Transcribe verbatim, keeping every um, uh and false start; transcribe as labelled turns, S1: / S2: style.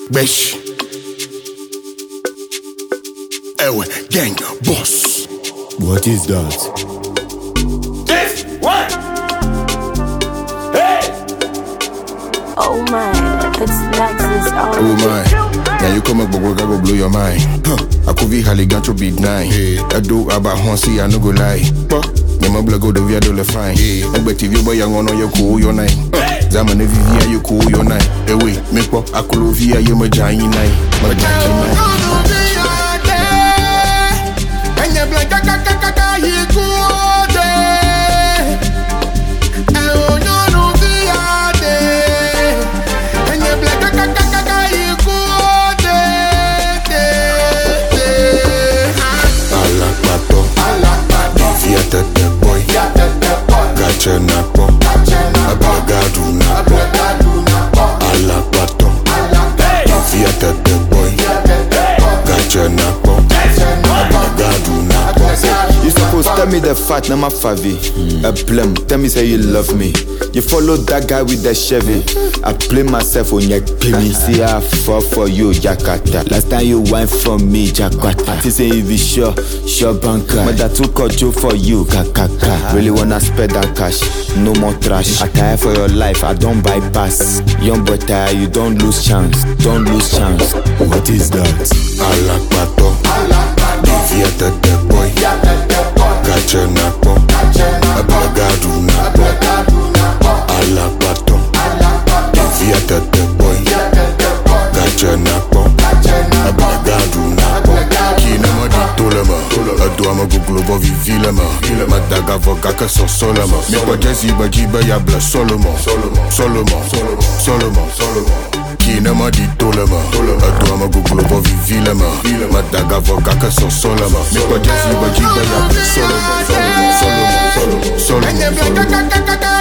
S1: Besh. Ewe, gang, boss.
S2: What is that?
S3: This one. Hey.
S4: Oh my, it's Nexus. Oh,
S1: Oh my. Now you come up, but work, I go blow your mind. Huh. I could be highly got to big nine. Hey. I do about Honsi, I no go lie. But my blood go the via do the fine. I bet if you boy young on your cool your nine. Zaman if you you cool your nine. Hey wait, make up I could via you my giant nine. My giant nine. And you black kaka you cool day. Oh no no via day. And you black kaka you cool day. Ala pato, ala pato. Via the boy, gotcha napo. Abagadu napo, ala pato. Via the boy, gotcha napo. Abagadu napo.
S2: You supposed tell me the fact, not my favi. A plum, tell me say you love me. You follow that guy with the Chevy. I play myself on your pimmy. See I fall for you, Jakarta. Last time you went for me, Jakarta. She say if you sure, sure banker. But that took a joke for you, kakaka. Really wanna spend that cash, no more trash. I tire for your life, I don't bypass. Young boy tire, you don't lose chance, don't lose chance. What is that?
S1: Ala pato, via the boy, gotcha napo. Abagadu napo, ala pato. Via the boy, gotcha napo. Abagadu napo. Kina madi tolema, adouama go globo vivilema. Madaga vogaka so solema. Me kwa jazzy bajiba ya bla Solomon, Solomon, Solomon, Solomon. Kina madi tolema, adouama go globo vivilema. Madaga vogaka so solema. Me kwa jazzy bajiba ya bla Solomon, Solomon, Solomon, Solomon, Solomon.